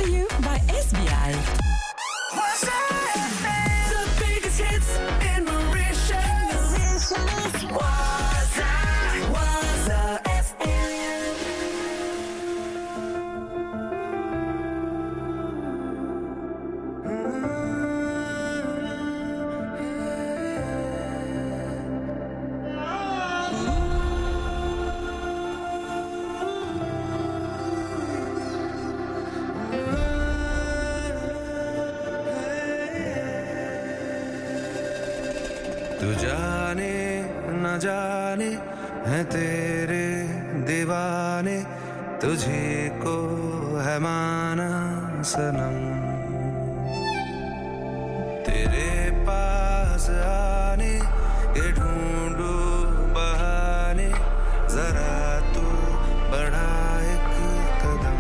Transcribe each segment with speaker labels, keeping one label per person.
Speaker 1: to you by SBI. The biggest hits in Mauritius. Waza FM.
Speaker 2: तू जाने न जाने है तेरे दीवाने तुझे को है माना सनम तेरे पास आने के ढूंढू बहाने जरा तू बढ़ा एक कदम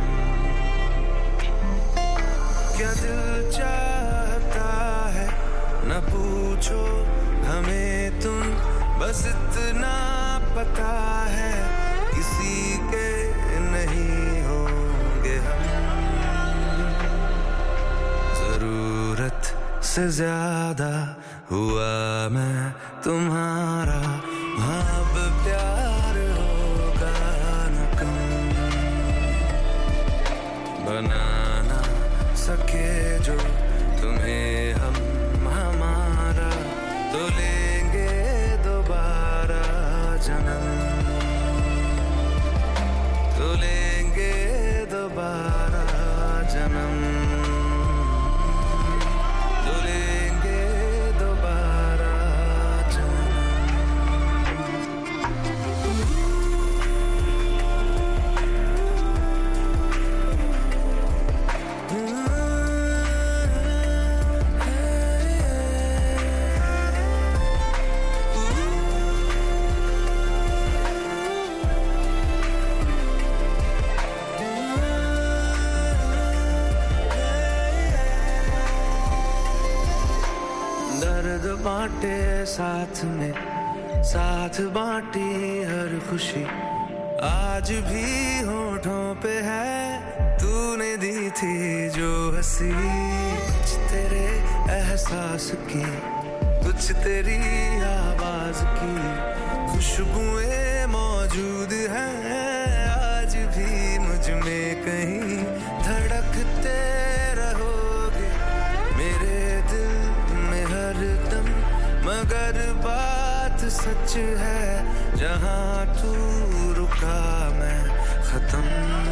Speaker 2: क्या दिल चाहता है न पूछो हमें तुम बस इतना पता है किसी के नहीं होंगे हम जरूरत से ज्यादा हुआ मैं तुम्हारा अब प्यार होगा न कम बना ना सके जो तुम्हें हम हमारा तो लेंगे दोबारा जन्म तो लेंगे दोबारा जन्म तो लेंगे दोबारा जन्म दर्द बांटे साथ में साथ बांटी हर खुशी आज भी होठों पे है तूने दी थी जो हंसी कुछ तेरे एहसास की कुछ तेरी आवाज की खुशबुएं मौजूद हैं आज भी मुझ में कहीं धड़कते रहोगे मेरे दिल में हरदम मगर बात सच है जहां तू रुका मैं खत्म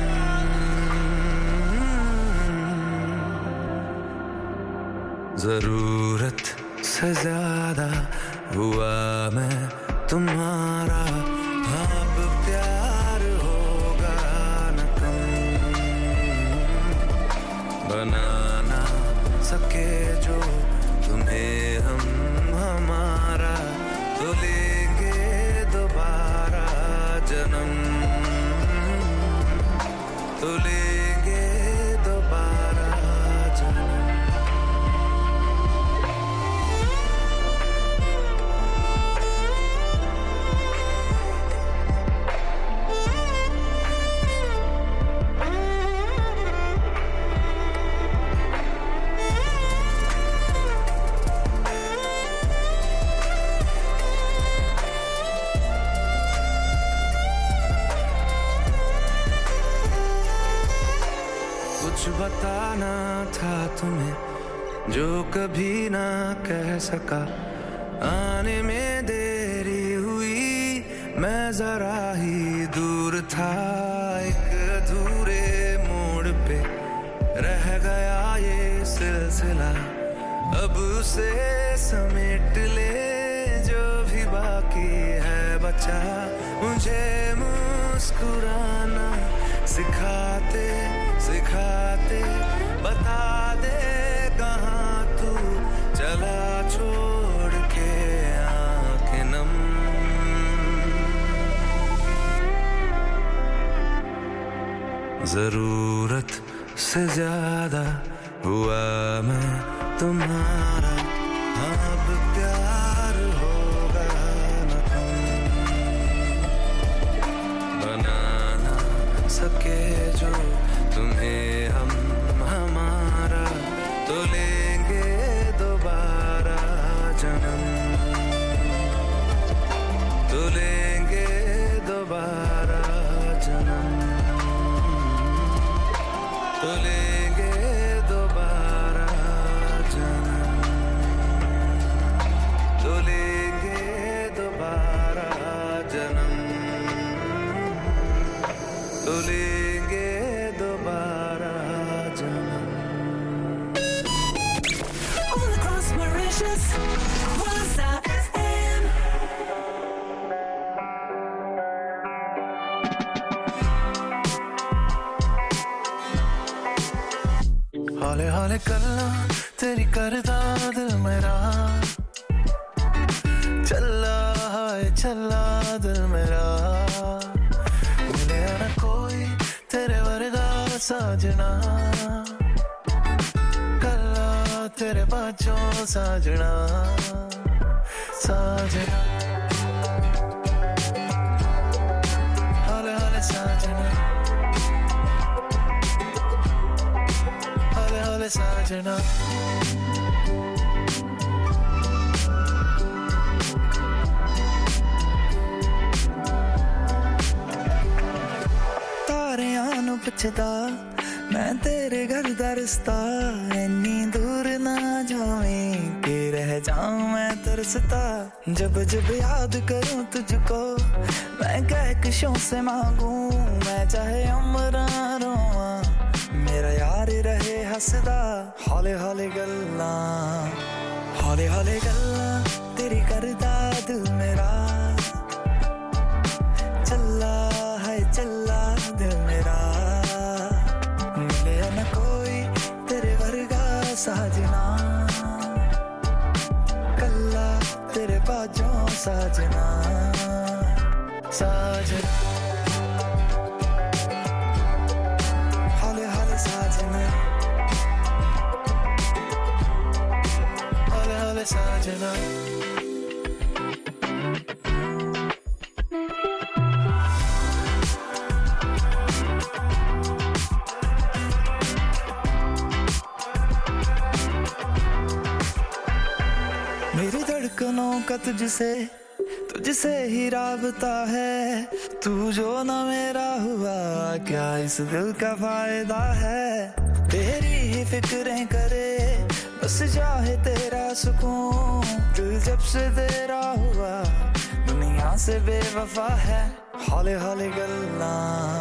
Speaker 2: जरूरत से ज्यादा हुआ मैं तुम्हारा अब प्यार होगा न कम बना ना सके जो तुम्हें हम हमारा तो लेंगे दोबारा जन्म तो लेंगे दोबारा जन्म कुछ बताना था तुम्हें जो कभी ना कह सका आने में देरी हुई मैं जरा ही दूर था एक अधूरे मोड़ पे रह गया ये सिलसिला अब उसे समेट ले जो भी बाकी है बचा मुझे मुस्कुराना सिखाते सिखाते बता दे कहाँ तू चला छोड़ के आँखें नम जरूरत से ज्यादा हुआ मैं तुम्हारा अब प्यार होगा न कम बना ना सके जो तुम्हें हम हौले कल्ला तेरी करदा दिल मेरा चला है चला दिल मेरा मिले ना कोई तेरे वर्गा साजना कल्ला तेरे बाजों साजना साजना हौले हौले साजना हौले हौले साजना पुछदा मैं तेरे घर दा रिश्ता इन्नी दूर ना जाऊं कि रह जाऊं मैं तरसता जब जब याद करूं तुझको मैं कहकशों से मांगूं मैं चाहे उम्र रोवा मेरा यार रहे हंसदा हौले हौले गल्ला तेरी करदा दिल मेरा चला है चला दिल मेरा साजना कल्ला तेरे बाजों साजना साजना हौले हौले साजना हौले हौले साजना का तुझसे ही राबता है तू जो ना मेरा हुआ क्या इस दिल का फायदा है तेरी ही फिक्रें करे बस चाहे तेरा सुकून दिल जब से तेरा हुआ दुनिया से बेवफा है हौले हौले गल्ला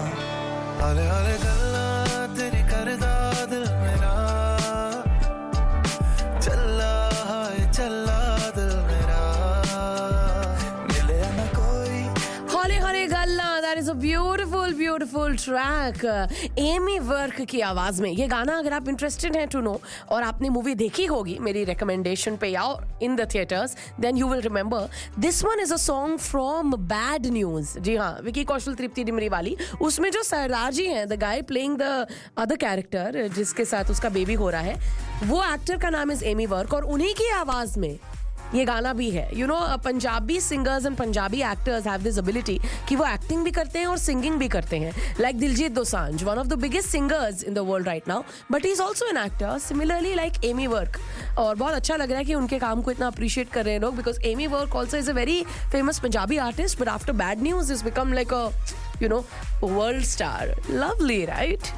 Speaker 2: तेरी करदा दिल मेरा चला है चला
Speaker 3: That is a beautiful track. Amy Work की आवाज में ये गाना अगर आप इंटरेस्टेड हैं टू नो और आपने मूवी देखी होगी मेरी रिकमेंडेशन पे या in the theatres then you will remember this one is a song from Bad News. जी हाँ, विकी कौशल तृप्ति डिमरी वाली. उसमें जो सरदार जी हैं the guy playing the other character जिसके साथ उसका बेबी हो रहा है वो एक्टर का नाम इज एमी वर्क और उन्हीं की आवाज में ये गाना भी है. You know Punjabi singers and Punjabi actors have this ability कि वो एक्टिंग भी करते हैं और सिंगिंग भी करते हैं. Like Diljit Dosanjh, one of the biggest singers in the world right now, but he is also an actor. Similarly like Ammy Virk. और बहुत अच्छा लग रहा है कि उनके काम को इतना अप्रिशिएट कर रहे हैं लोग because Ammy Virk also is a very famous Punjabi artist but after Bad News is become like a you know world star. Lovely right.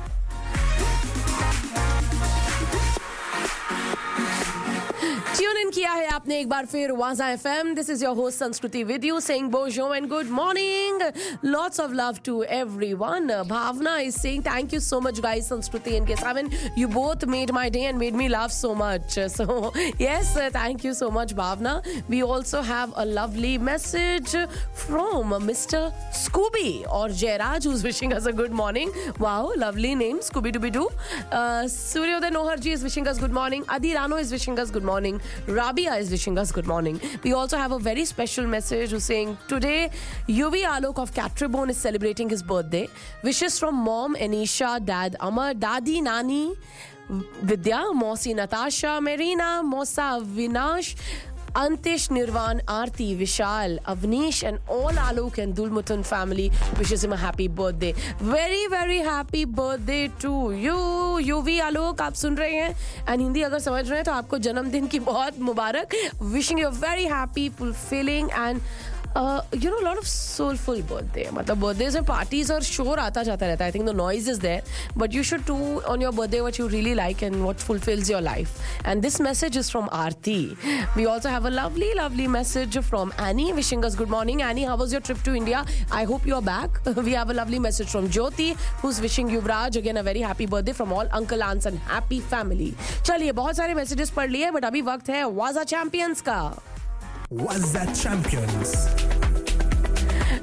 Speaker 3: Tune in किया है आपने एक बार फिर Waza FM. This is your host Sanskriti with you saying बोजो and good morning. Lots of love to everyone. Bhavna is saying thank you so much guys. Sanskriti and केस, I mean you both made my day and made me laugh so much. So yes, thank you so much Bhavna. We also have a lovely message from Mr. Scooby or Jairaj who's wishing us a good morning. Wow, lovely name, Scooby Dooby Doo. Suryoday Noharji is wishing us good morning. Adi Rano is wishing us good morning. Rabia is wishing us good morning. We also have a very special message who's saying today Yuvi Alok of Catribone is celebrating his birthday. Wishes from mom Anisha, dad Amar, dadi Nani Vidya, Mosi Natasha, Marina, Mosa Vinash, Antish, Nirvan, Aarti, Vishal, Avnish and all Alok and Dulmuthan family wishes him a happy birthday. Very very happy birthday to you UV Alok. आप सुन रहे हैं and Hindi अगर समझ रहे हैं तो आपको जन्मदिन की बहुत मुबारक. Wishing you a very happy, fulfilling and you know, a lot of soulful birthday. मतलब birthdays में parties और शोर आता जाता रहता है. I think the noise is there, but you should do on your birthday what you really like and what fulfills your life. And this message is from Aarti. We also have a lovely message from Annie wishing us good morning. Annie, how was your trip to India? I hope you are back. We have a lovely message from Jyoti who's wishing Yuvraj again a very happy birthday from all uncle aunts and happy family. चलिए बहुत सारे messages पढ़ लिए but अभी वक्त है वाजा champions का.
Speaker 4: Waza Champions.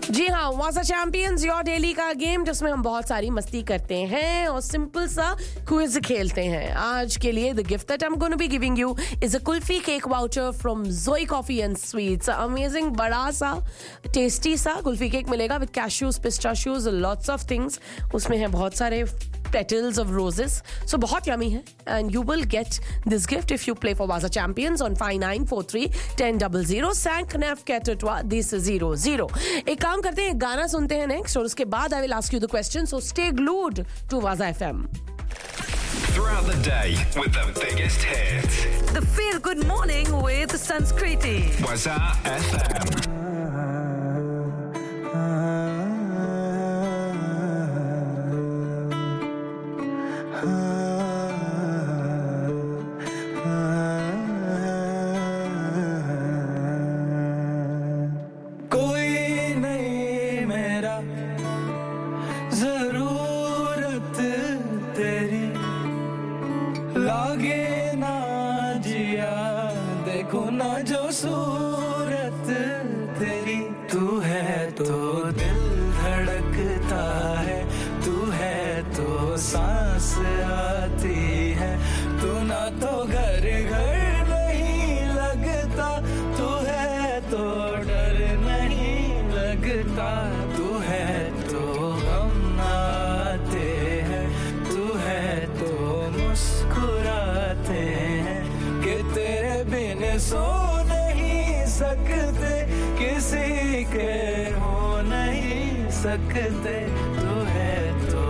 Speaker 3: जी हाँ, वाजा चैंपियंस योर डेली का गेम जिसमें हम बहुत सारी मस्ती करते हैं और सिंपल सा क्विज खेलते हैं। आज के लिए the gift that I am gonna be giving you is a kulfi cake voucher from Joey coffee and sweets. Amazing बड़ा सा टेस्टी सा कुल्फी केक मिलेगा with cashews, pistachios, lots of things. उसमें है बहुत सारे petals of roses, so बहुत yummy है and you will get this gift if you play for Waza Champions on 59431000 5 4 this is 00। एक काम करते हैं, गाना सुनते हैं नेक्स्ट और उसके बाद I will ask you the question, so stay glued to Waza FM।
Speaker 4: Throughout the day with the biggest hits.
Speaker 1: The Feel Good Morning with Sanskriti.
Speaker 4: Waza FM.
Speaker 2: लागे ना जिया देखो ना जो सूरत तेरी, तू है तो दिल धड़कता है, तू है तो सांस आती है, तू ना तो घर घर नहीं लगता, तू है तो डर नहीं लगता, तू है तो हम आते हैं, तू है तो मुस्कुराते हैं कि तेरे बिन सो नहीं सकते, किसी के हो नहीं सकते, तू है तो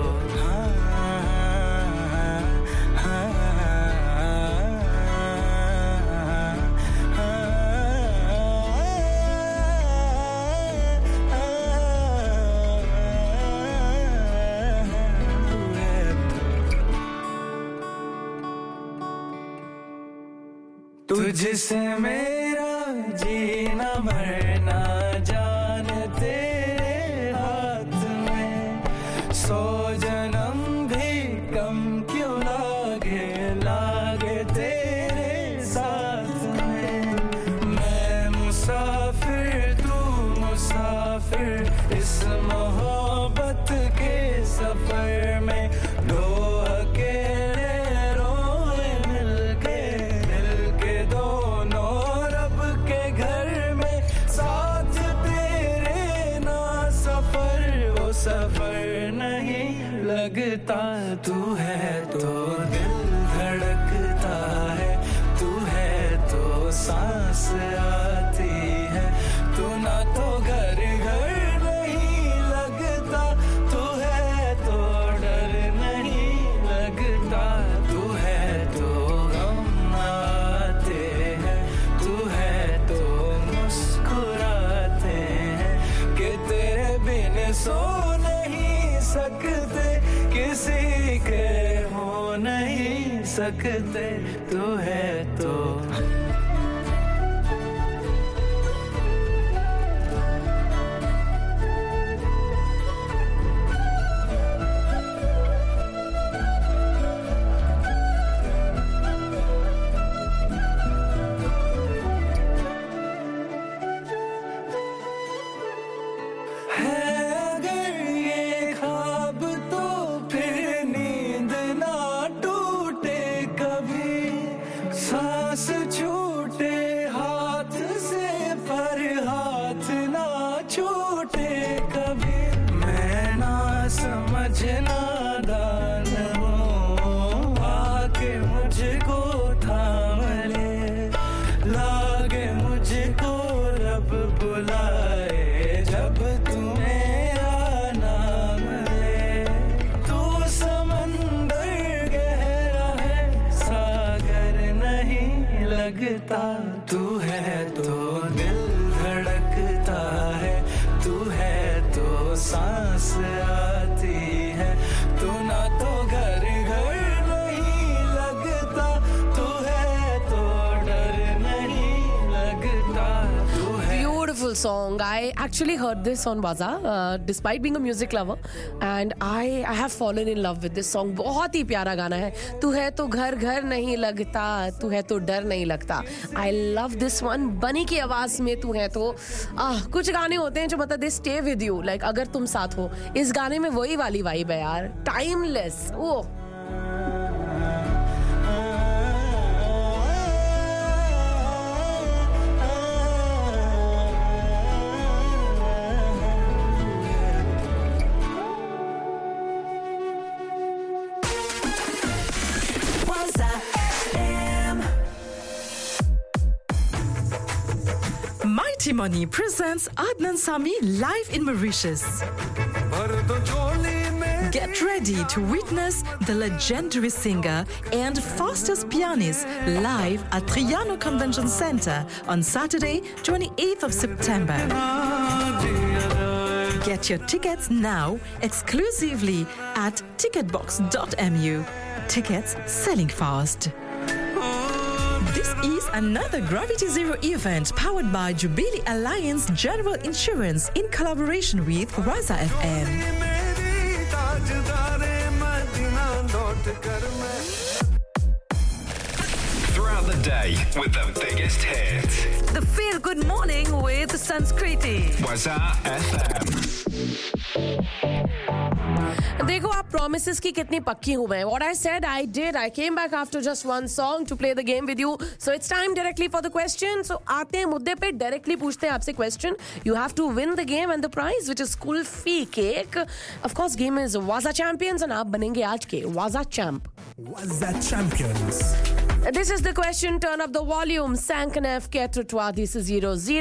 Speaker 2: तुझसे मेरा जीना मरना जान तेरे हाथ में, 100 जन्म भी कम क्यों लागे, लागे तेरे साथ में। मैं मुसाफिर तू मुसाफिर, इस मोहब्बत के सफर में, दो अकेले रोए मिलके, मिलके दोनों रब के घर में, साथ तेरे ना सफर वो सफर नहीं लगता, तू है तो दिल धड़कता है, तू है तो सांस आती है, तू ना तो घर घर नहीं लगता, तू है तो डर नहीं लगता, तू है तो हम आते हैं, तू है तो मुस्कुराते हैं कि तेरे बिन सो नहीं सकते, किसी के हो नहीं सकते, तू है तो सांस छू
Speaker 3: Beautiful song. I actually heard this on Waza, despite being a music lover, and I have fallen in love with this song. बहुत ही प्यारा गाना है. तू है तो घर घर नहीं लगता, तू है तो डर नहीं लगता. I love this one. बनी की आवाज में तू है तो कुछ गाने होते हैं जो मतलब they stay with you. Like अगर तुम साथ हो. इस गाने में वही वाली वाइब है यार. Timeless. Oh.
Speaker 1: Mighty Money presents Adnan Sami live in Mauritius. Get ready to witness the legendary singer and fastest pianist live at Triano Convention Center on Saturday, 28th of September. Get your tickets now exclusively at ticketbox.mu. Tickets selling fast. This is another Gravity Zero event powered by Jubilee Alliance General Insurance in collaboration with Waza FM.
Speaker 4: Throughout the day with the biggest hits.
Speaker 1: The Feel Good Morning with Sanskriti.
Speaker 4: Waza FM.
Speaker 3: देखो आप promises की कितनी पक्की हुए हैं. What I said, I did. I came back after just one song to play the game with you. So it's time directly for the question. So आते हैं मुद्दे पे directly पूछते हैं आपसे question. You have to win the game and the prize, which is school fee cake. Of course, game is Waza Champions and आप बनेंगे आज के Waza Champ.
Speaker 5: Waza Champions.
Speaker 3: This is the question. Turn up the volume. Sankanef Ketrutwa. This is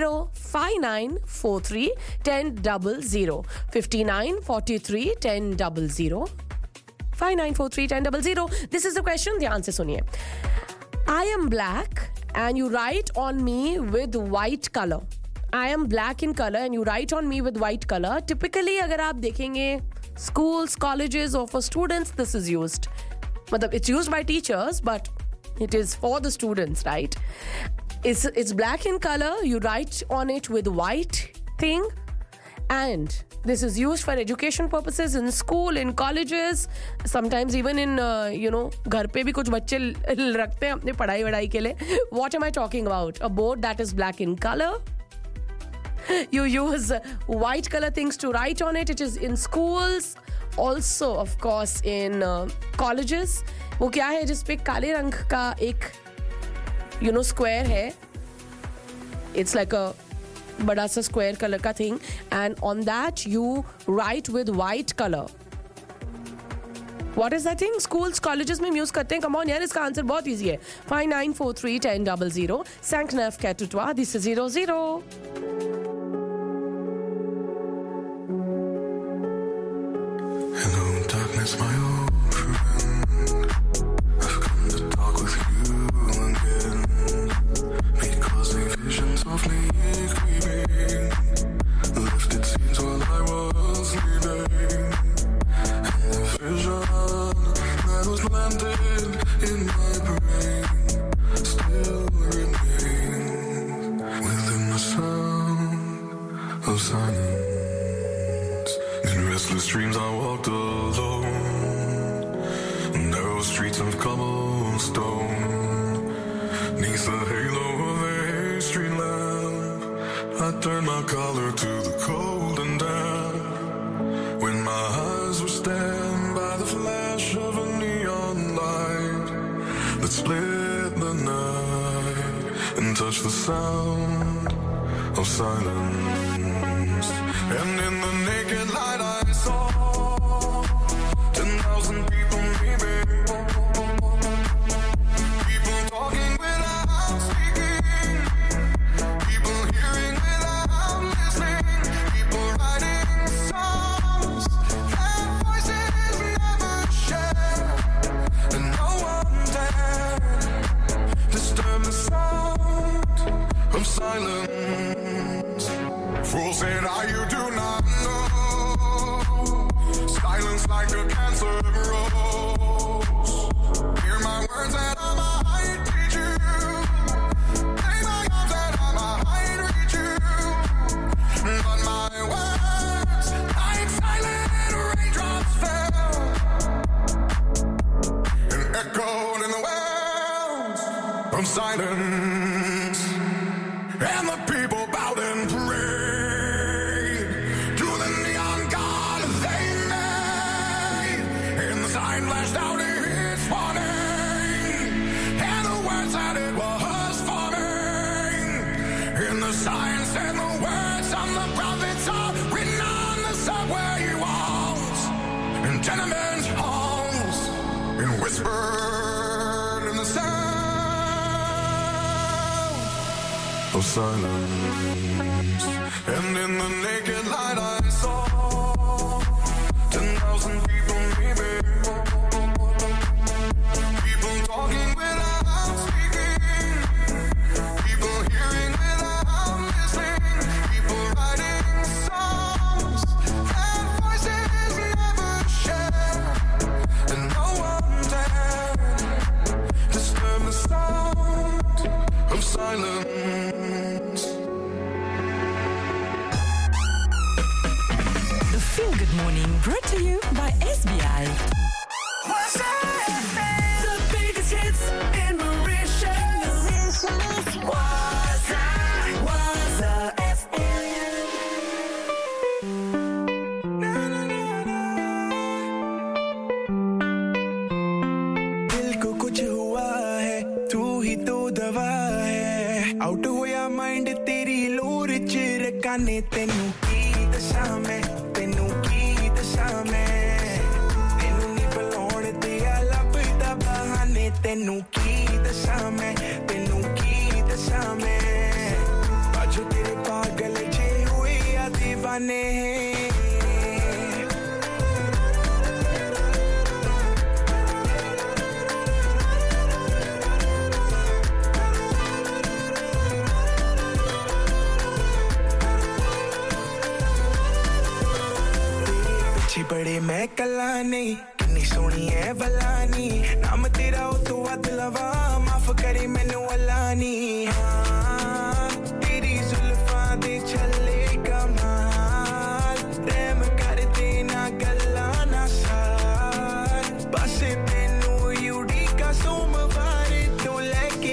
Speaker 3: 005943 1000 5943 1000 5943 1000. This is the question. The answer suniye. I am black and you write on me with white color. I am black in color and you write on me with white color. Typically, अगर आप देखेंगे schools, colleges or for students, this is used. मतलब it's used by teachers, but it is for the students, right? It's black in color. You write on it with white thing, and this is used for education purposes in school, in colleges, sometimes even in घर पे भी कुछ बच्चे रखते हैं अपने पढ़ाई वढ़ाई के लिए. What am I talking about? A board that is black in color. You use white color things to write on it. It is in schools, also of course in colleges. वो क्या है जिस पे काले रंग का एक square है. It's like a बड़ा सा square color का thing, and on that you write with white color. What is that thing? Schools, colleges में use करते हैं. Come on यार, इसका आंसर बहुत easy है. 5943 1000. Sanknaf Ketutwa. This is 00.
Speaker 6: Hello, darkness, my old friend. I've come to talk with you again. Because a vision softly creeping lifted scenes while I was sleeping. And the vision that was planted in my brain still remains within the sound of silence. In restless dreams I walked alone, narrow streets of cobblestone. Neath the halo of a street lamp, I turned my collar to the cold and damp. When my eyes were stabbed by the flash of a neon light that split the night and touched the sound of silence. And in the naked light I saw 10,000 people maybe. People talking without speaking. People hearing without listening. People writing songs that voices never share. And no one dared disturb the sound of silence. Fool said, you do not know silence, and the people bowed and prayed to the neon god they made. And the sign flashed out its warning, and the words that it was forming. And the sign said the words on the prophets are written on the subway walls and tenement halls, and whispered in the sound of silence. And in the naked light I saw 10,000 people maybe, people talking without speaking, people hearing without listening, people writing songs that voices never share, and no one dared disturb the sound of silence.
Speaker 1: The Feel Good Morning brought to you by SBI.
Speaker 5: The biggest hits in Mauritius. Waza FM.
Speaker 2: दिल को कुछ हुआ है तू ही तो दवा है out होया माइंड तेरी लोर चिरकाने तेनू की दशा में तेनू की दशा में तेनू नी बुलाउण ते लभदा बहाने तेनू की दशा में तेनू की दशा में बाजू तेरे पागल जे हुए या दीवाने बड़े मैं कला नहीं कितनी सोनी है बलानी नाम तेरा ओ तो अदलवा माफ करे मैनू अलानी हाँ तेरी जुल्फां दे छल्ले कमाल प्रेम कर देना गल्ला ना सार बस तेनू यूडी का सोमवार तो लेके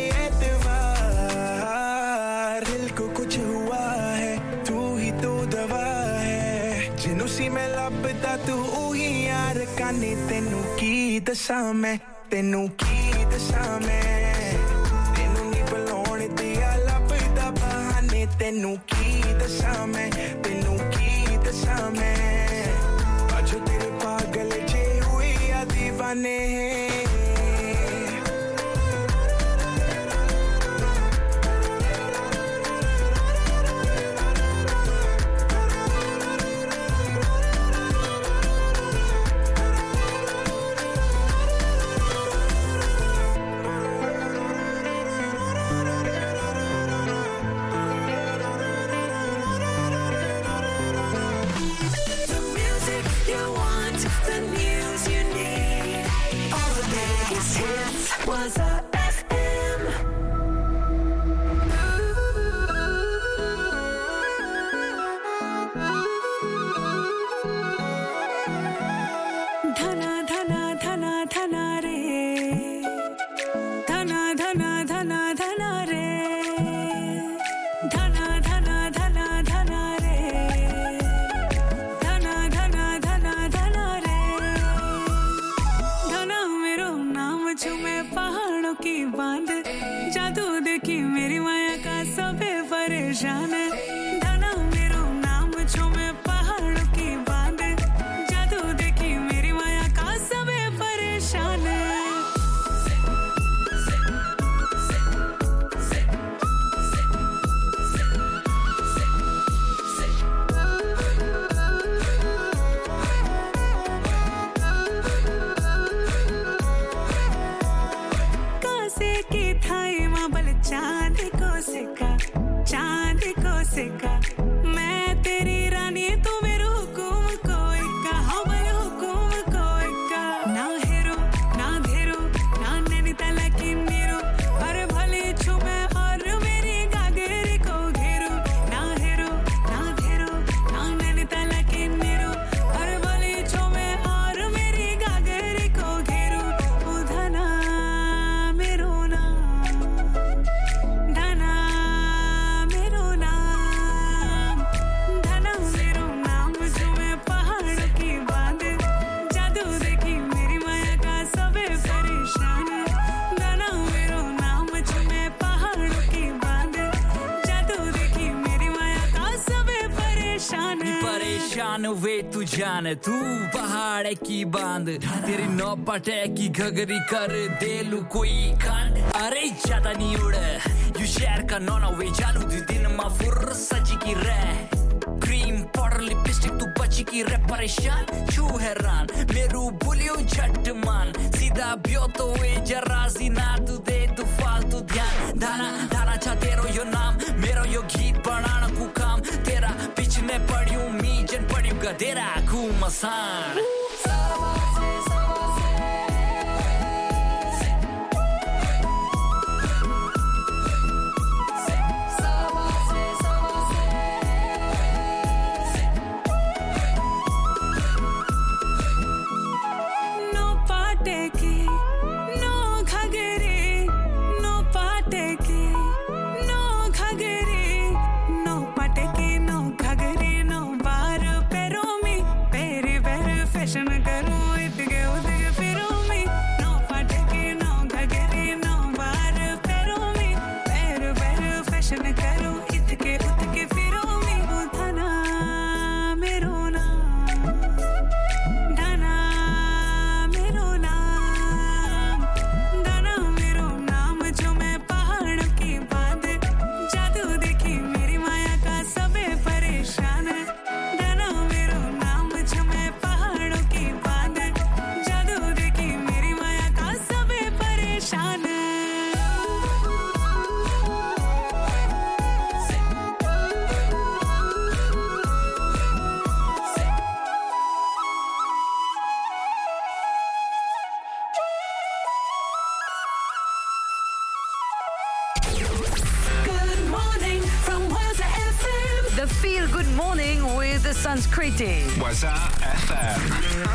Speaker 2: एतवार दिल को कुछ हुआ है तू ही तो दवा है जिन्हों सी मैं लभदा तू ही यार काने तेनू की दशा में तेनू की दशा में तेनू नी बुलाउण ते लभदा बहाने तेनू की दशा में तेनू की दशा में बाजू तेरे पागल जे हुए या दीवाने
Speaker 5: Waza FM.
Speaker 7: धना धना धना धना रे धना धना धना धना रे धना धना धना धना रे धना धना धना धना रे धना मेरो नाम झूमे पहाड़ों की बांध जादू देखी मेरी माया का सबे परेशान है धना मेरो नाम झूमे पहाड़ों की बांध जादू देखी मेरी माया का सबे परेशान है कासे की थाई मां बल चांद को सिका मैं तेरी रानी तू मेरो हुकुम कोई का हाँ बल हुकुम कोई का ना हेरो ना धेरो ना नैनीताल की नीरो अरे भले छुमे और मेरी गागरी को घेरो ना हेरो ना धेरो ना नैनीताल की नीरो अरे भले छुमे और मेरी गागरी को घेरो उधना मेरो ना
Speaker 8: शान वे तू जान तू पहाड़ की बांध तेरी नौपटे की घगरी कर दे लू कोई कांड अरे ज्यादा नहीं उड़ यू शहर का नौना वे जालू दिन मा फुर सजी की रे क्रीम पाउडर लिपस्टिक तू बची की रे परेशान छू हैरान मेरू बुलियो झट मान सीधा बियो तो वे जराजी ना तू दे तू फालतू ध्यान धाना धाना चा तेरो यो नाम मेरो यो गीत बनाना कु काम तेरा पिछने पड़ियो मी जन पड़ियो गदेरा कु मसान
Speaker 1: Sanskriti.
Speaker 4: Waza FM.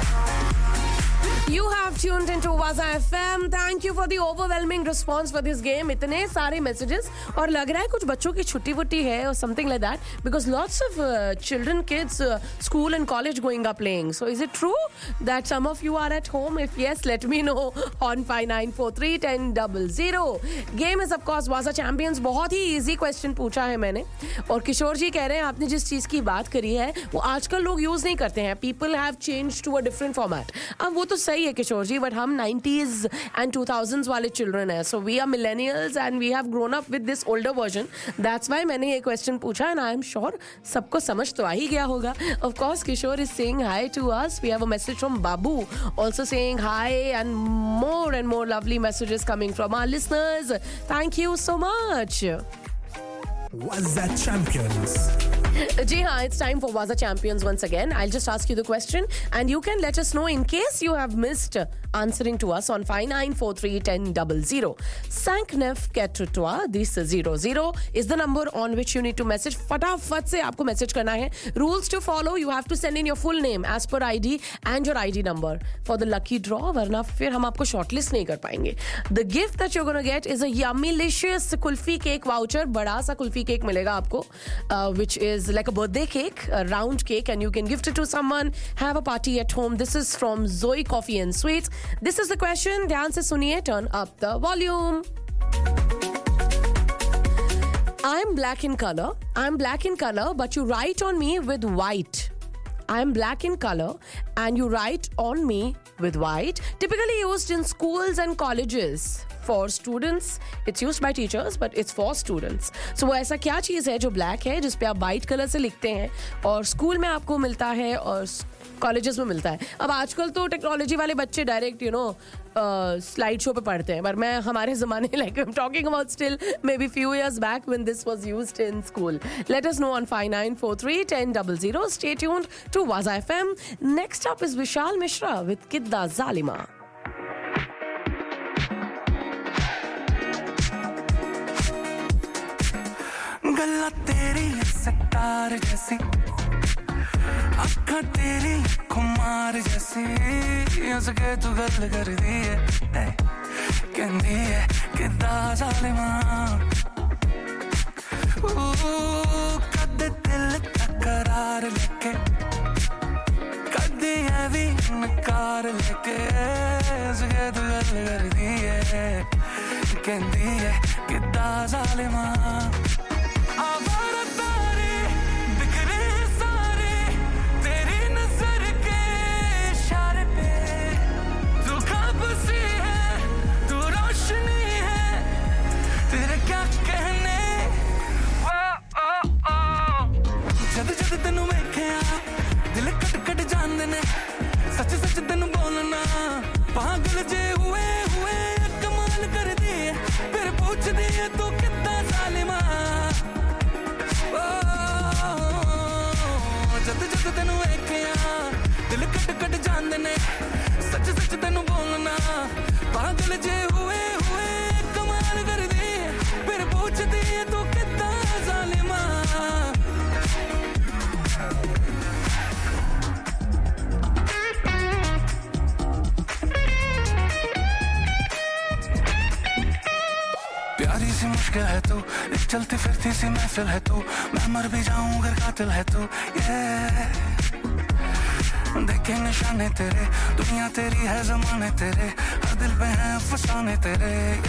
Speaker 3: You have tuned into Waza FM. Thank you for the overwhelming response for this game. इतने सारे messages और लग रहा है कुछ बच्चों की छुट्टी-वुट्टी है or something like that because lots of children, kids, school and college going are playing. So is it true that some of you are at home? If yes, let me know on 59431000. Game is of course Waza Champions. बहुत ही easy question पूछा है मैंने और किशोर जी कह रहे हैं आपने जिस चीज की बात करी है वो आजकल लोग यूज नहीं करते हैं. People have changed to a different format. अब वो तो सही है किशोर जी, बट हम 90s and 2000s वाले चिल्ड्रन हैं, so we are millennials and we have grown up with this older version. That's why मैंने ये क्वेश्चन पूछा एंड आई एम श्योर सबको समझ तो आ ही गया होगा. Of course Kishore is saying hi to us. We have a message from Babu also saying hi and more lovely messages coming from our listeners. Thank you so much.
Speaker 9: Waza Champions.
Speaker 3: जी हाँ, it's time for Waza Champions once again. I'll just ask you the question and you can let us know in case you have missed answering to us on 59431000. 59 4 is the number on which you need to message. फटाफट से आपको message करना है. Rules to follow, you have to send in your full name as per ID and your ID number for the lucky draw, वरना फिर हम आपको shortlist नहीं कर पाएंगे. The gift that you're going to get is a yummylicious kulfi cake voucher. बड़ा सा kulfi cake मिलेगा आपको, which is like a birthday cake, a round cake, and you can gift it to someone, have a party at home. This is from Zoe Coffee and Sweets. This is the question. ध्यान से सुनिए. Turn up the volume. I'm black in color. I'm black in color, but you write on me with white. I'm black in color, and you write on me with white. Typically used in schools and colleges. For students, it's used by teachers, but it's for students. So वो ऐसा क्या चीज़ है जो black है जिस पे आप white color से लिखते हैं और स्कूल में आपको मिलता है और कॉलेजेस में मिलता है. अब आजकल तो टेक्नोलॉजी वाले बच्चे डायरेक्ट स्लाइड शो पे पढ़ते हैं, पर मैं हमारे ज़माने like I'm talking about still maybe few years back when this was used in school. Let us know on 59431000. Stay tuned to Waza FM. Next up is Vishal Mishra with Kidda Zalima.
Speaker 2: गल्ला तेरी सितार जैसी अखा तेरी खुमार जैसी हंस के तू गल कर दी है कहंदी है किदा ज़ालिमा कद दिल तकरार लेके कदी है भी नकार लेके हंस के तू गल कर दी है कहंदी है किदा ज़ालिमा आवारा तारे बिखरे सारे ਤੈਨੂੰ ਵੇਖਿਆ ਦਿਲ ਕੱਟ ਕੱਟ ਜਾਂਦੇ ਨੇ ਸੱਚ ਸੱਚ ਤੈਨੂੰ ਬੋਲਣਾ ਪਾਗਲ ਜੇ ਹੋਏ ਕਮਾਲ ਕਰਦੀ ਐ ਫਿਰ ਪੁੱਛਦੀ ਐ ਤੂੰ ਕਿੱਦਾਂ ਜ਼ਾਲਿਮਾ ਜਦ ਤੈਨੂੰ ਵੇਖਿਆ ਦਿਲ ਕੱਟ ਕੱਟ ਜਾਂਦੇ ਨੇ ਸੱਚ ਸੱਚ ਤੈਨੂੰ ਬੋਲਣਾ ਪਾਗਲ ਜੇ ਹੋਏ ਕਮਾਲ ਕਰਦੀ ਐ ਫਿਰ ਪੁੱਛਦੀ ਐ ਤੂੰ ਕਿੱਦਾਂ ਜ਼ਾਲਿਮਾ प्यारी सी मुश्किल है तू एक चलती फिरती सी महफिल है तू मैं मर भी जाऊं अगर कातिल है तू देखे निशाने तेरे दुनिया तेरी है ज़माने तेरे हर दिल पे है अफसाने तेरे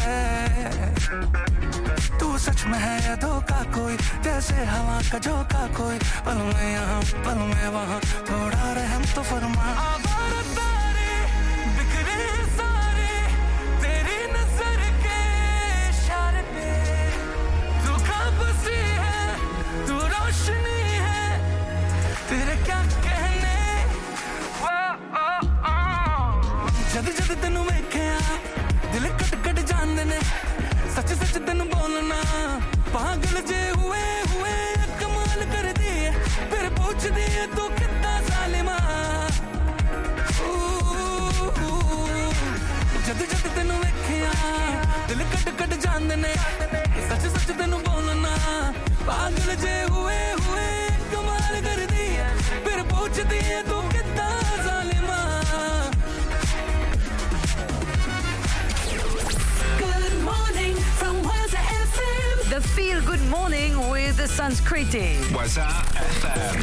Speaker 2: तू सच में है या धोखा कोई जैसे हवा का झोंका कोई पल में यहाँ पल में वहाँ थोड़ा रहम तो फरमा आवारा तारे बिखरे सारे तेरी नजर के इशारे पे तू ख्वाब सी है तू रोशनी है तेरे क्या कहने जद जद तेनू वेखिया दिल कट कट जांदे ने सच सच तेनू बोलना पागल जे हुए कमाल करदी है फिर पूछदी है तू कितना ज़ालिमा जद जद तेनू वेखिया दिल कट कट जांदे ने सच सच तेनू बोलना पागल जे हुए कमाल करदी है फिर पूछदी है तू कितना ज़ालिमा
Speaker 10: The Feel Good Morning with the Sanskriti.
Speaker 4: Waza FM.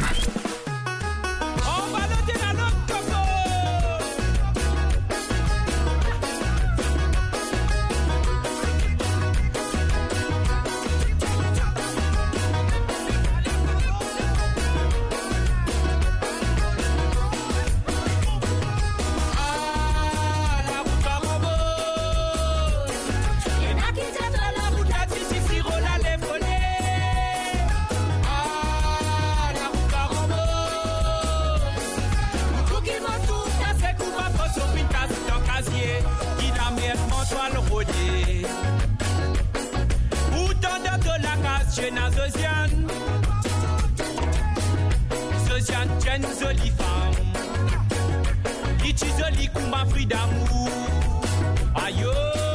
Speaker 11: Une jolie femme, il est jolie comme ma fille d'amour. Aïe,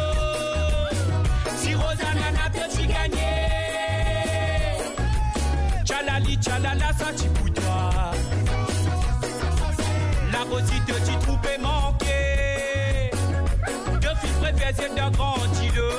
Speaker 11: si Rosanna n'a pas gagné, tchalali tchalala ça tu pour toi. La rosite tu trouves manqué, deux filles préfèrent c'est d'un grand îlot.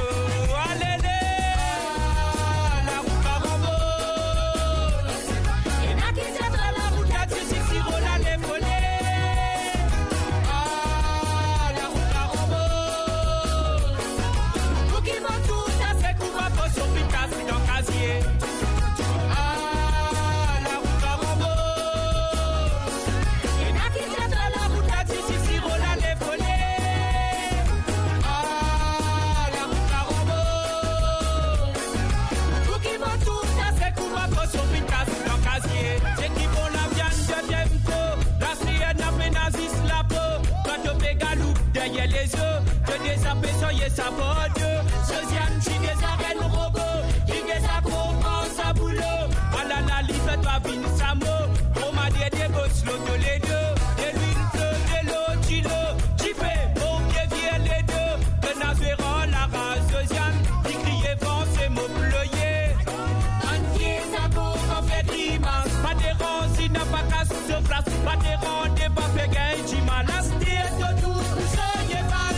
Speaker 11: Sa bonne, Josiane, qui des arènes robot, qui des accrocs, sa boulot, voilà la livre, toi, vine, sa mot, on m'a dit des bosses, l'auto, les deux, de l'huile, de l'eau, tu fais, bon, bien, viens, les deux, de Nazéran, la race, Josiane, qui criait, vent, c'est mot, pleuillé, un pied, ça vaut, en fait, immense, pas des rangs, si n'a pas qu'à se place, pas des rangs, des pas fait gain, tu m'as lasté, de tout, soyez mal.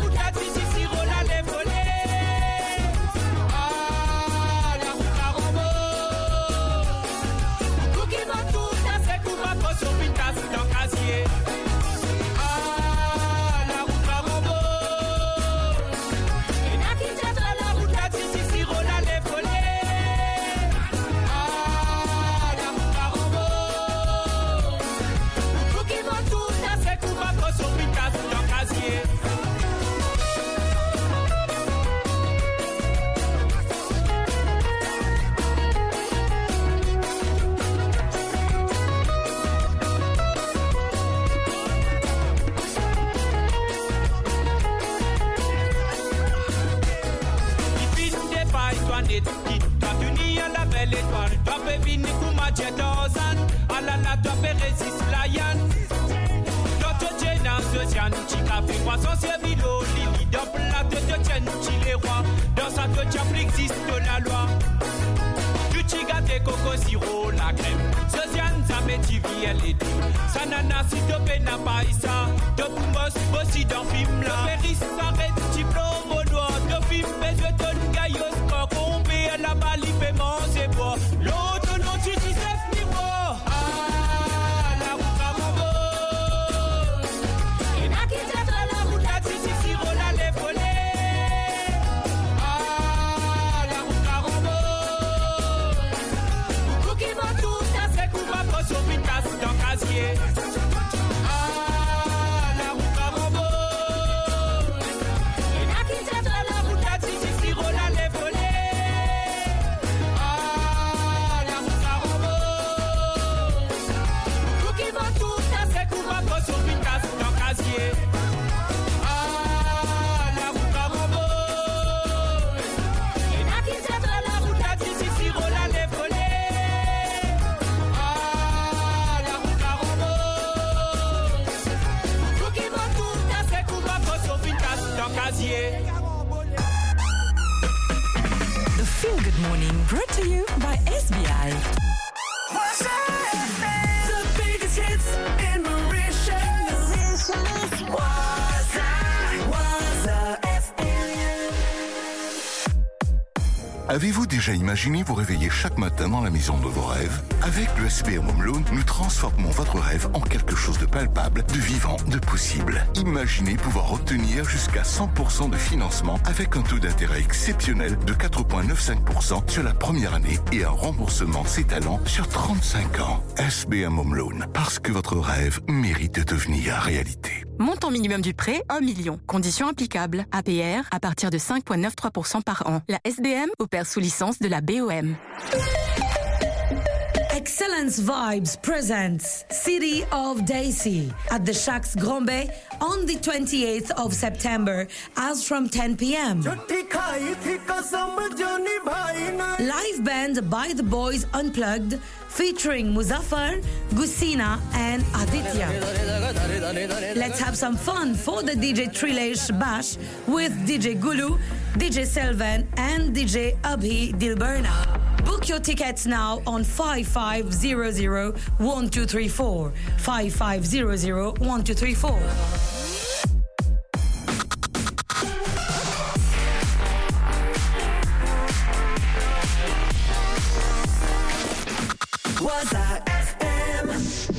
Speaker 11: La get qui toi tu n'y a la belle étoile toi baby ni kuma jetozan alala toi pe resist lion notre génération social chica fait croissance et vilo lili dans plat de tien les rois dans sa tête existe la loi du chiga de coco sirop la crème Sosiane ça met TV elle est tout sanana si to pena paisa de pumbos aussi dans film là péris s'arrête diplôme au doigt de film besoin de gaillos corrompé à la bali paiement c'est beau l'autre non tu dis c'est niveau ah la route à mon beau et n'a qui t'aide la route à tu si sirop la les volets ah la route à mon beau pour qui va tout ça c'est qu'on va pas sur vitesse dans casier
Speaker 1: The Feel Good Morning brought to you by SBI.
Speaker 5: The biggest hits in Mauritius. Waza FM.
Speaker 12: Avez-vous déjà imaginé vous réveiller chaque matin dans la maison de vos rêves? Avec le SBM Home Loan, nous transformons votre rêve en quelque chose de palpable, de vivant, de possible. Imaginez pouvoir obtenir jusqu'à 100% de financement avec un taux d'intérêt exceptionnel de 4,95% sur la première année et un remboursement s'étalant sur 35 ans. SBM Home Loan, parce que votre rêve mérite de devenir réalité.
Speaker 1: Montant minimum du prêt, 1 million. Conditions applicables. APR à partir de 5,93% par an. La SBM opère sous licence de la BOM.
Speaker 13: Excellence Vibes presents City of Daisy at the Shacks Grombe on the 28th of September as from 10 p.m. Live band by the Boys Unplugged featuring Muzaffar, Gusina and Aditya. Let's have some fun for the DJ Trilesh Bash with DJ Gulu, DJ Selvan and DJ Abhi Dilberna. Book your tickets now on 5500-1234. 5500-1234.
Speaker 5: Waza FM.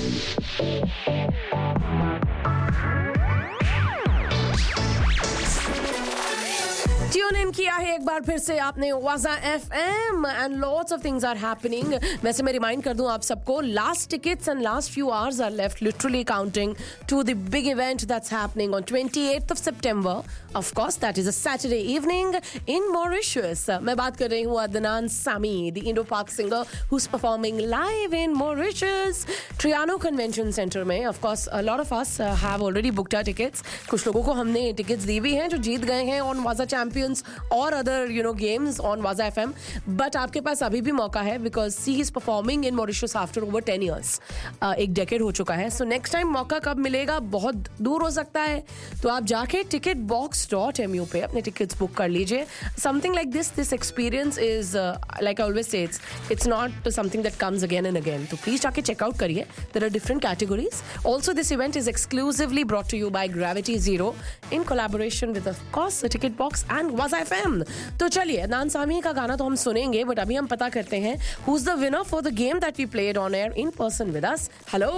Speaker 3: Tune in किया है एक बार फिर से आपने Waza FM and lots of things are happening वैसे मैं remind कर दूं आप सबको last tickets and last few hours are left literally counting to the big event that's happening on 28th of September of course that is a Saturday evening in Mauritius मैं बात कर रही हूं Adnan Sami the Indo-Pak singer who's performing live in Mauritius Triano Convention Center में of course a lot of us have already booked our tickets कुछ लोगों को हमने टिकट्स दी भी हैं जो जीत गए हैं on Waza Champions or other games on Waza FM but आपके पास अभी भी मौका है because he is performing in Mauritius after over 10 years एक decade हो चुका है so next time मौका कब मिलेगा बहुत दूर हो सकता है तो आप जाके ticketbox.mu पे अपने टिकट्स बुक कर लीजिए something like this experience is like I always say it's not something that comes again and again तो please जाके check out करिए there are different categories also this event is exclusively brought to you by Gravity Zero in collaboration with of course the Ticketbox and Waza FM तो चलिए अदनान सामी का गाना तो हम सुनेंगे बट अभी हम पता करते हैं who's the winner for the game that we played on air in person with us hello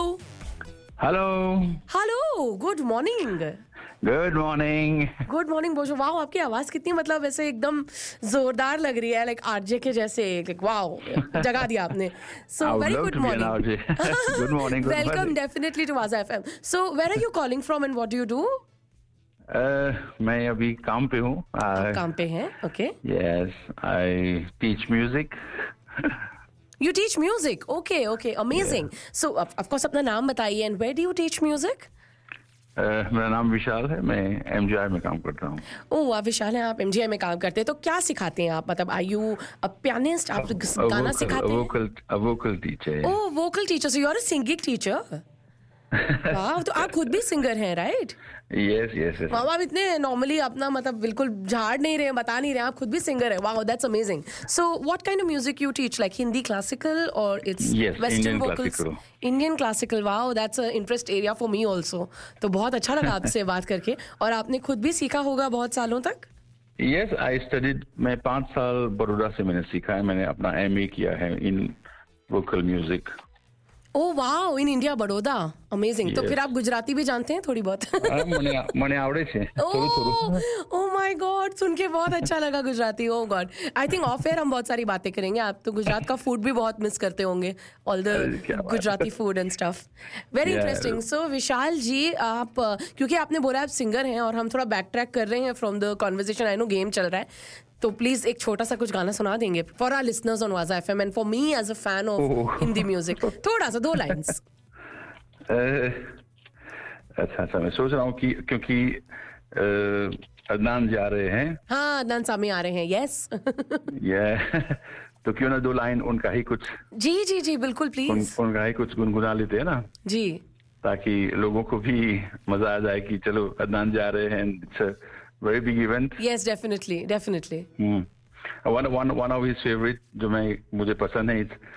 Speaker 3: good morning good morning बोझो वाओ आपकी आवाज कितनी मतलब वैसे एकदम जोरदार लग रही है लाइक आरजे के जैसे लाइक वाओ जगा दिया आपने so very good morning welcome definitely to Waza FM so where are you calling from and what do you do
Speaker 14: मैं अभी काम पे हूँ
Speaker 3: काम पे हैं okay
Speaker 14: yes I teach music
Speaker 3: You teach music okay amazing so of course अपना नाम बताइए and where do you teach music
Speaker 14: मेरा नाम विशाल है, मैं MGI में काम करता हूँ।
Speaker 3: ओह, आप विशाल हैं, आप MGI में काम करते हैं, तो क्या सिखाते हैं आप? मतलब आर यू अ पियानिस्ट? आप गाना सिखाते हैं?
Speaker 14: Vocal teacher.
Speaker 3: Oh, vocal teacher, so you are a singing teacher. वाह, तो आप खुद भी सिंगर हैं, राइट?
Speaker 14: यस।
Speaker 3: वाह, आप इतने नॉर्मली अपना मतलब बिल्कुल झाड़ नहीं रहे, बता नहीं रहे, आप खुद भी सिंगर है। वाह, that's amazing. So what kind of music you teach, like Hindi classical और it's western vocals? Indian classical. वाह, that's a interest area for me also. तो बहुत अच्छा लगा आपसे बात करके। और आपने खुद भी सीखा होगा बहुत सालों तक?
Speaker 14: यस, आई स्टडीड, मैं 5 साल बड़ौदा से मैंने सीखा है, मैंने अपना MA किया है in vocal music.
Speaker 3: Oh wow, in India, Baroda, amazing. तो फिर आप गुजराती भी जानते हैं थोड़ी बहुत?
Speaker 14: મને આવડે છે થોડું।
Speaker 3: ओह माय गॉड, सुन के बहुत अच्छा लगा Gujarati. Oh God, I think of air हम बहुत सारी बातें करेंगे। आप तो गुजरात का फूड भी बहुत मिस करते होंगे, all the Gujarati food and stuff. Very interesting. So Vishal ji, आप क्योंकि आपने बोला आप सिंगर हैं और हम थोड़ा बैक ट्रैक कर रहे हैं from the conversation, I know game चल रहा है, तो प्लीज एक छोटा सा कुछ गाना सुना देंगे for our listeners on Waza FM and for me as a fan of Hindi music? थोड़ा सा, 2 लाइंस।
Speaker 14: अच्छा, मैं सोच रहा हूँ कि क्योंकि अदनान जा रहे हैं।
Speaker 3: हाँ, अदनान सामी आ रहे हैं, यस।
Speaker 14: तो क्यों ना 2 लाइन उनका ही कुछ।
Speaker 3: जी बिल्कुल, प्लीज।
Speaker 14: उनका ही कुछ गुनगुना लेते हैं ना
Speaker 3: जी, ताकि
Speaker 14: लोगों को भी मजा आ जाए कि चलो अदनान जा रहे हैं। It's very big event.
Speaker 3: Yes, definitely.
Speaker 14: One of his favorite, जो मुझे पसंद है, it's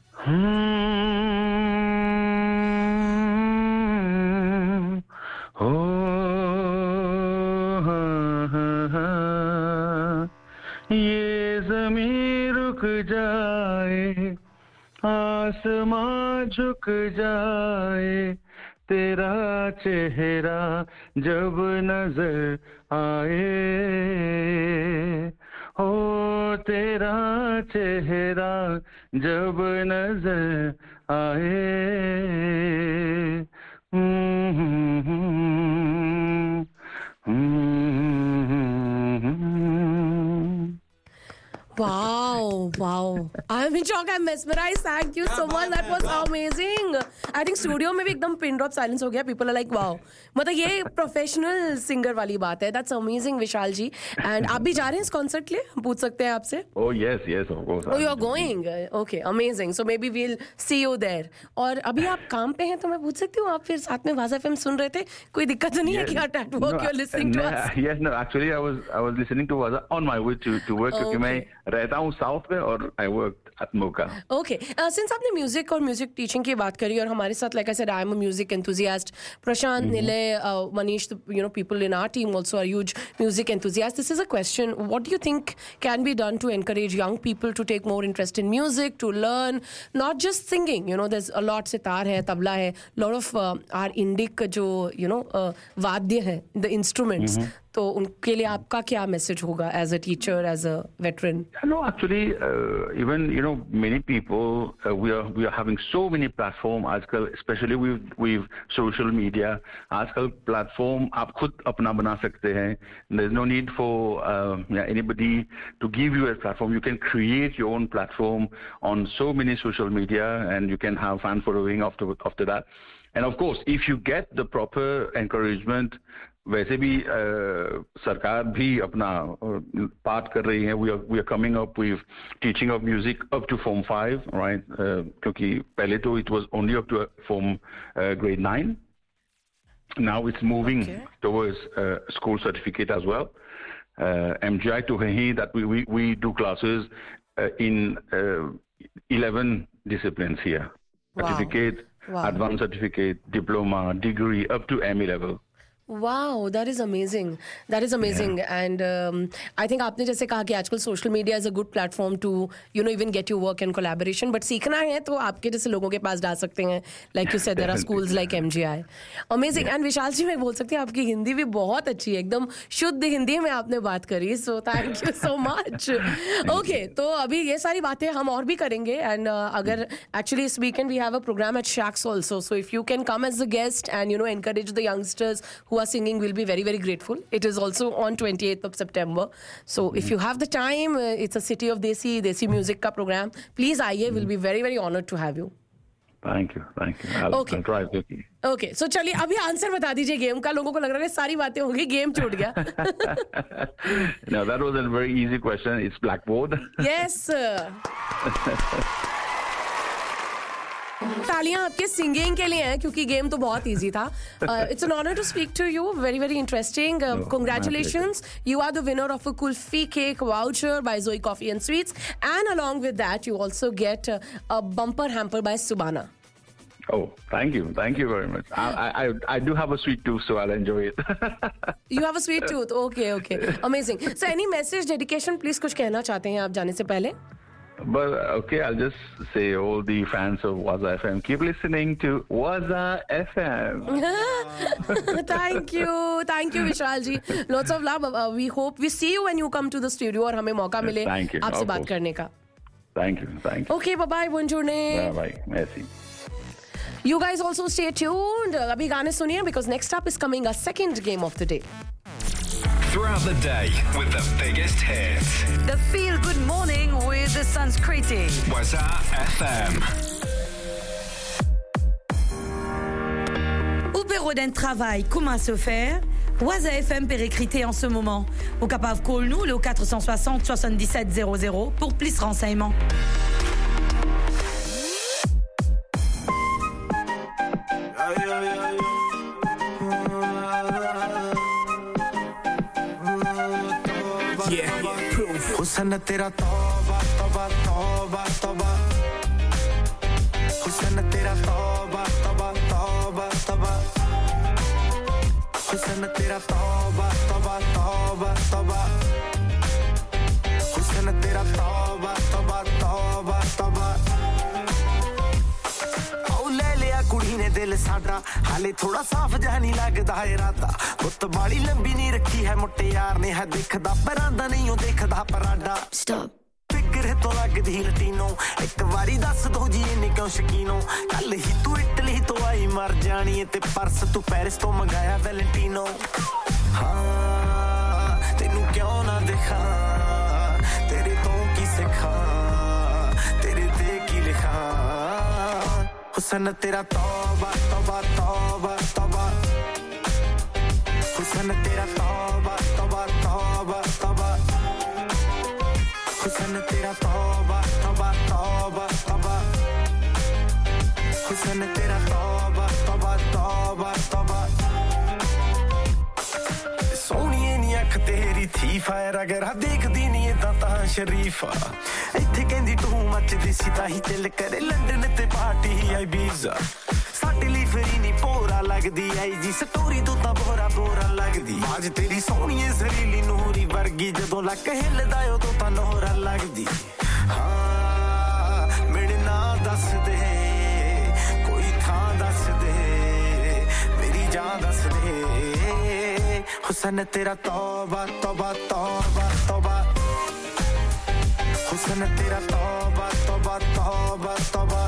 Speaker 14: ये ज़मीं रुक जाए, आसमां झुक जाए, तेरा चेहरा जब नजर आए, हो तेरा चेहरा जब नजर आए।
Speaker 3: Wow. I'm in shock. I'm mesmerized. Thank you so much. That was amazing. I think studio में भी एकदम pin drop silence हो गया. People are like, wow. मतलब ये प्रोफेशनल सिंगर वाली बात है. That's amazing, Vishal ji. And आप भी जा रहे हैं इस कॉन्सर्ट के लिए? हम पूछ सकते हैं आपसे?
Speaker 14: Oh yes, of course.
Speaker 3: Oh, you're going. Okay, amazing. So maybe we'll see you there. और अभी आप काम पे हैं तो मैं पूछ सकती हूँ, आप फिर साथ में वाजा FM सुन रहे थे? कोई दिक्कत तो नहीं है कि आप at work you're listening to us?
Speaker 14: Yes, no. Actually, I was listening to Waza on my way to work क्योंकि मैं रहता हूँ साउथ में और I worked at Mocha.
Speaker 3: Okay. Since आपने म्यूजिक और म्यूजिक टीचिंग की बात करी और हमारे साथ like I said I am a music enthusiast. Prashant, Nilay, Manish, people in our team also are huge music enthusiasts. This is a question. What do you think can be done to encourage young people to take more interest in music, to learn, not just singing? There's a lot, sitar hai, tabla hai, lot of our Indic jo, वाद्य है, the instruments. तो उनके लिए आपका क्या message होगा as a teacher, as a veteran?
Speaker 14: No, actually, even many people we are having so many platforms आजकल, especially with social media. आजकल platform आप खुद अपना बना सकते हैं. There's no need for anybody to give you a platform. You can create your own platform on so many social media, and you can have fan following after that. And of course, if you get the proper encouragement, वैसे भी सरकार भी अपना part कर रही है. We are coming up with teaching of music up to Form 5, right? क्योंकि पहले तो it was only up to Form grade 9. Now it's moving towards school certificate as well. MGI to he that we do classes in 11 disciplines here. Certificate, advanced certificate, diploma, degree, up to ME level.
Speaker 3: Wow, that is amazing. That is amazing. Yeah. And I think आपने जैसे कहा कि आजकल social media is a good platform to even get your work and collaboration. But सीखना है तो आपके जैसे लोगों के पास जा सकते हैं. Like you said, there are schools like MGI. Amazing. Yeah. And विशाल जी, मैं बोल सकती हूँ आपकी हिंदी भी बहुत अच्छी है. एकदम शुद्ध हिंदी में आपने बात करी. So thank you so much. Okay, तो अभी ये सारी बातें हम और भी करेंगे. And अगर actually this weekend we have a program at Shacks also. So if you can come as a guest and encourage the youngsters who are singing, will be very, very grateful. It is also on 28th of September. So if you have the time, it's a City of Desi music ka program. Please आइए, we'll be very, very honored to have you.
Speaker 14: Thank you. I'll try, Vicky.
Speaker 3: Okay, so चलिए अभी answer बता दीजिए game का. लोगों को लग रहा है सारी बातें होंगी, गेम छूट गया.
Speaker 14: No, that was a very easy question. It's blackboard.
Speaker 3: Yes. तालियां आपके सिंगिंग के लिए हैं क्योंकि गेम तो बहुत इजी था. It's an honor to speak to you. Very, very interesting. Congratulations. You are the winner of a Kulfi cake voucher by Zoe Coffee and Sweets. And along with that, you also get a bumper hamper by Subana.
Speaker 14: Oh, thank you very much. I do have a sweet tooth, so I'll enjoy it.
Speaker 3: You have a sweet tooth. Okay. Amazing. So any message, dedication, please कुछ कहना चाहते हैं आप जाने से पहले?
Speaker 14: But okay, I'll just say all the fans of Waza FM, keep listening to Waza FM.
Speaker 3: Thank you Vishal ji. Lots of love. We hope we see you when you come to the studio और हमें मौका मिले आपसे बात करने का.
Speaker 14: Thank you.
Speaker 3: Okay, bye, buongiorno.
Speaker 14: Bye, merci.
Speaker 3: You guys also stay tuned. अभी गाने सुनिए because next up is coming our second game of the day.
Speaker 4: Throughout the day with the biggest hits.
Speaker 10: The Feel Good Morning with the Sanskriti.
Speaker 4: Waza FM.
Speaker 13: Ou Pérodin travail, comment se faire? Waza FM peut recruter en ce moment. Au capable call nous le 460 77 00 pour plus renseignements.
Speaker 2: हुस्न तेरा तौबा तौबा तौबा तौबा हुस्न तेरा तौबा तौबा तौबा तौबा हुस्न तेरा तौबा तौबा तौबा तौबा हुस्न तेरा तौबा तौबा तौबा तौबा औ ले लिया कुड़ी ने दिल साडा हाले थोड़ा साफ जहा नहीं लगदा इरादा बुत बाड़ी लंबी नहीं रखी है मुट्टे यार ने है दिखदा परांदा नहीं हो देखदा परांडा स्टॉप फिक्र तो लगदी लटीनो एक बारी दस दो जी इन्ने क्यों शकीनो कल ही तू इटली तो आई मर जानी है ते पर्स तू पेरिस तो मंगाया वैलेंटिनो हाँ तेनू क्यों ना दिखा तेरे तो की सिखा तेरे ते की लिखा हुस्न तेरा तौबा तौबा तौबा तौबा हुस्न तेरा तौबा तौबा तौबा तौबा हुस्न तेरा तौबा तौबा तौबा तौबा हुस्न तेरा तौबा तौबा तौबा तौबा सोनिए नी अख तेरी थी फायर अगर हा देखदी नी ता शरीफा इत्थे कहंदी तू मचदी सी ताही दिल करे लंदन ते पार्टी आई बीजा साडे ਲਈ ਫਰੀ ਨਹੀਂ ਪੋਰਾ ਲੱਗਦੀ ਆਈ ਜੀ ਸਟੋਰੀ ਤੋਂ ਤਾਂ ਬੋਰਾ ਲੱਗਦੀ ਅੱਜ ਤੇਰੀ ਸੋਹਣੀਏ ਜ਼ਰੀਲੀ ਨੂਰੀ ਵਰਗੀ ਜਦੋਂ ਲੱਕ ਹਿੱਲਦਾ ਉਦੋਂ ਤਾਂ ਨੋਰਾ ਲੱਗਦੀ ਹਾਂ ਮੇਰੇ ਨਾਂ ਦੱਸ ਦੇ ਕੋਈ ਥਾਂ ਦੱਸ ਦੇ ਮੇਰੀ ਜਾਨ ਦੱਸ ਦੇ ਹੁਸਨ ਤੇਰਾ ਤੌਬਾ ਤੌਬਾ ਤੌਬਾ ਤੌਬਾ हुस्न तेरा तौबा तौबा तौबा तौबा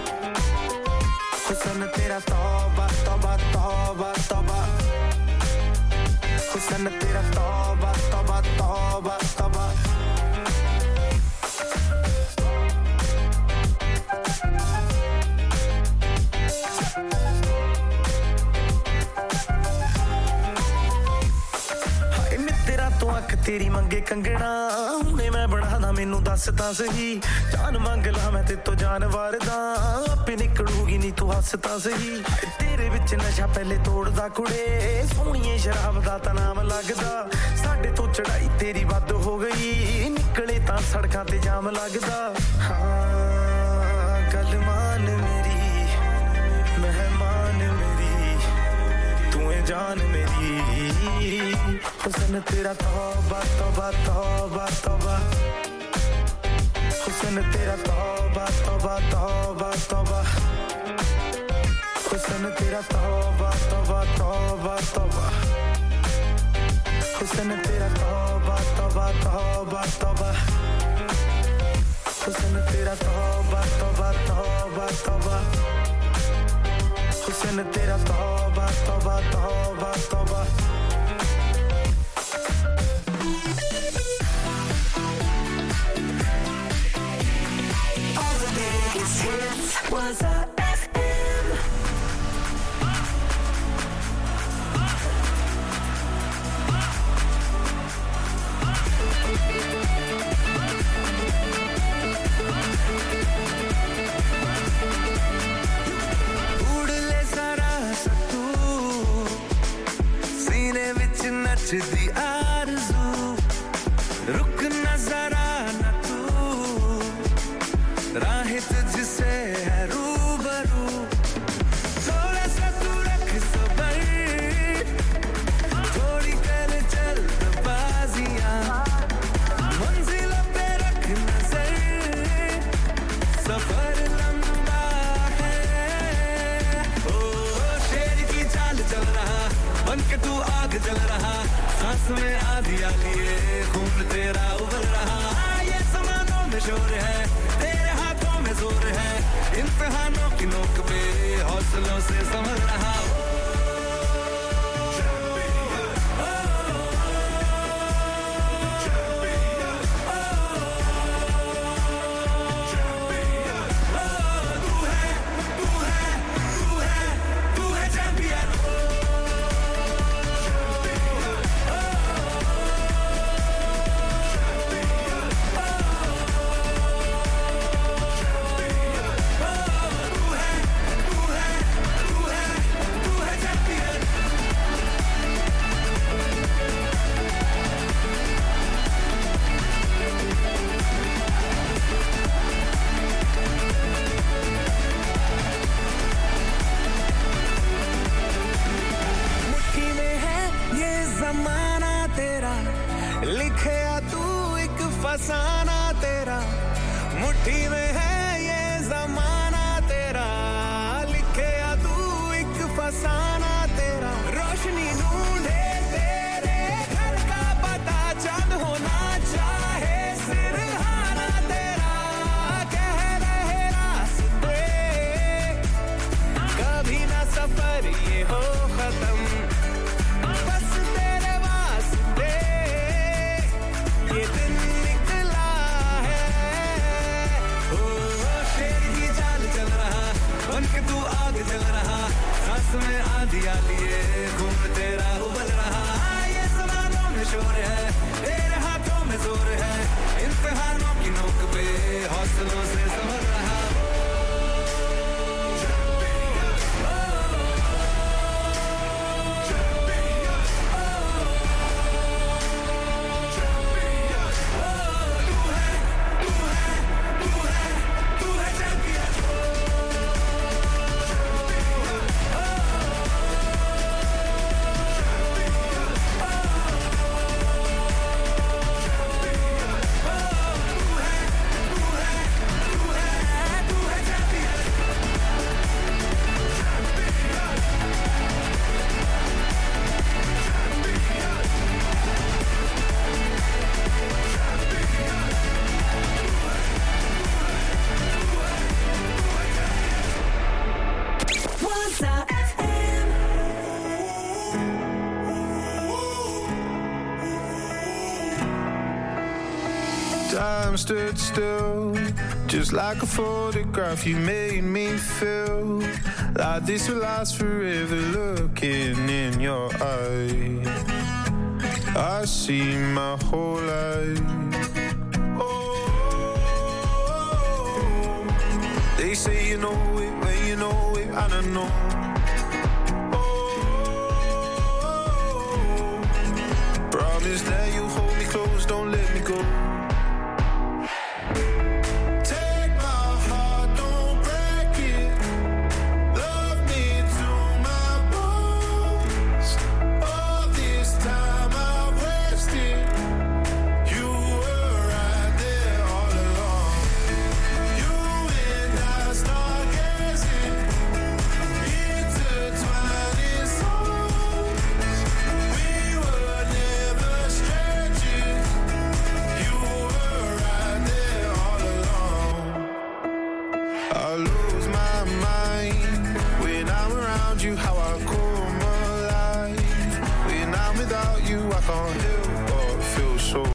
Speaker 2: हुस्न तेरा तौबा तौबा तौबा तौबा हुस्न तेरा तौबा तौबा तौबा तौबा तेरी मंगे कंगना हुणे मैं बढ़ाना मेनू दस तां सही जान मंग ला मैं ते तो जान वारदा आपे निकलूगी नी तू हस तां सही तेरे विच नशा पहले तोड़दा कुड़े सोहणीए शराब दा तां नाम लगदा साडे तो चढ़ाई तेरी वध हो गई निकले तां सड़कां ते जाम लगदा हां गल मान मेरी मेहमान मेरी तू है जान मेरी हुस्न तेरा तौबा तौबा तौबा तौबा हुस्न तेरा तौबा तौबा तौबा तौबा हुस्न तेरा तौबा तौबा तौबा तौबा हुस्न तेरा तौबा तौबा तौबा तौबा हुस्न तेरा तौबा तौबा तौबा तौबा हुस्न तेरा तौबा तौबा तौबा तौबा
Speaker 5: Waza FM.
Speaker 2: शोर है तेरे हाथों में जोर है इम्तिहानों की नोक पे हौसलों से संभल रहा हूँ फसाना तेरा मुट्ठी में है ये ज़माना तेरा लिखे या तू एक फसाना तेरा रोशनी ढूंढे तेरे घर का पता चांद होना चाहे सिरहाना तेरा कह रहे रास्ते कभी ना सफर ये हो खत्म बस तेरे वास्ते ये दिन तू आग जल रहा सांस में आंधिया लिए घूम तेरा उबल रहा ये ज़मानों में शोर है तेरे हाथों में जोर है इम्तिहानों की नोक पे हौसलों से संभल रहा
Speaker 15: Time stood still, just like a photograph. You made me feel like this will last forever. Looking in your eyes, I see my whole life. Oh, they say you know it when you know it, I don't know. Oh, promise that you'll hold me close, don't let me go. How I come alive when I'm without you, I can't